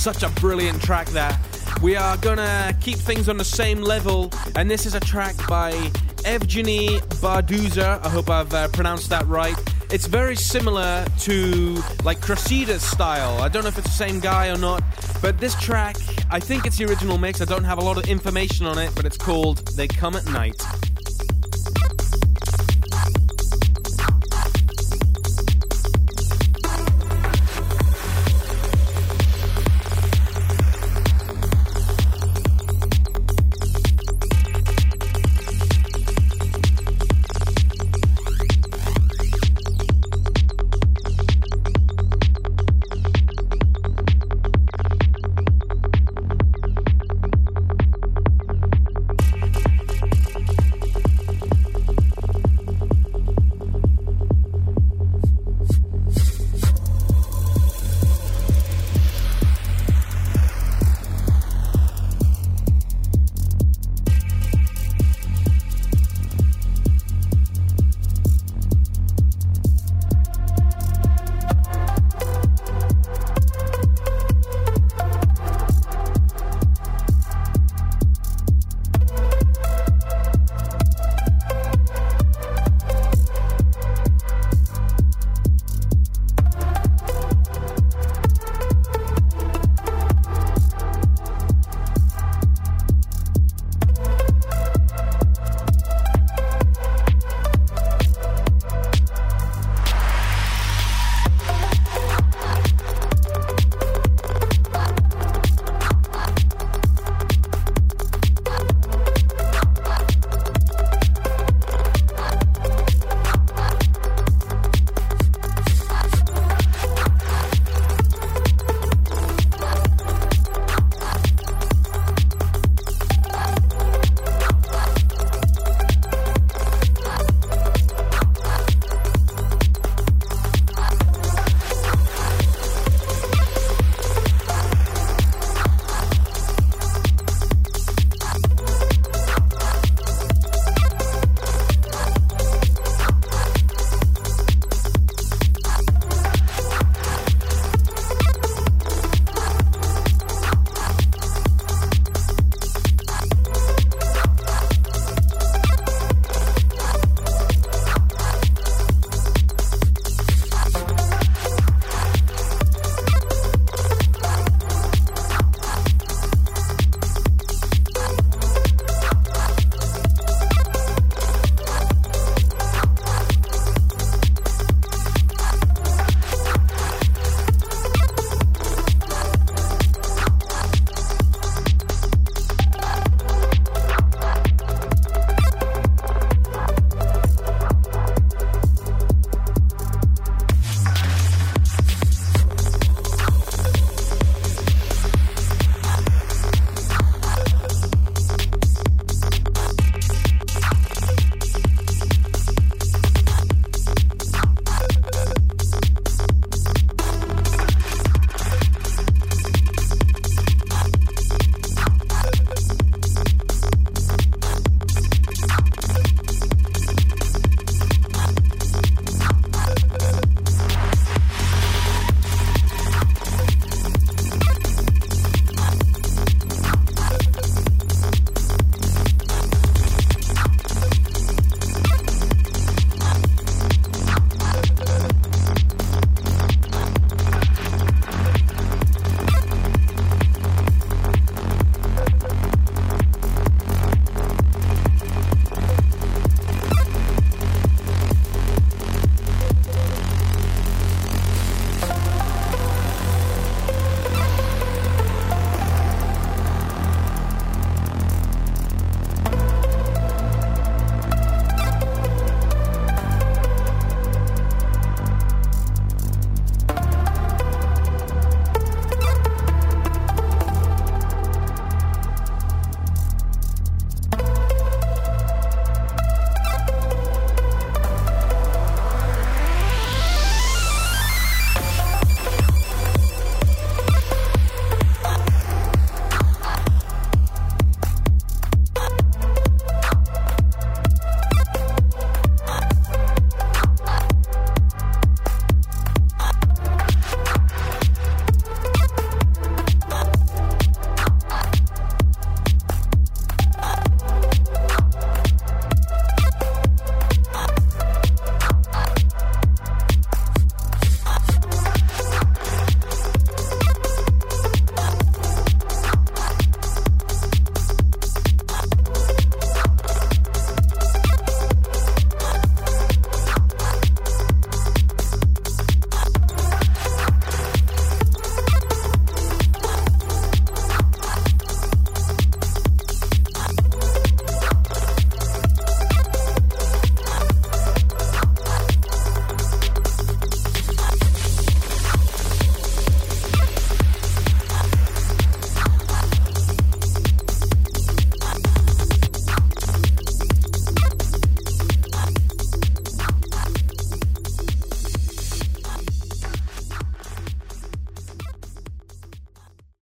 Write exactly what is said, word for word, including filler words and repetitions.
Such a brilliant track there. We are gonna keep things on the same level, and this is a track by Evgeny Barduza. I hope I've uh, pronounced that right. It's very similar to like Cressida's style. I don't know if it's the same guy or not, but this track, I think it's the original mix. I don't have a lot of information on it, but it's called They Come at Night.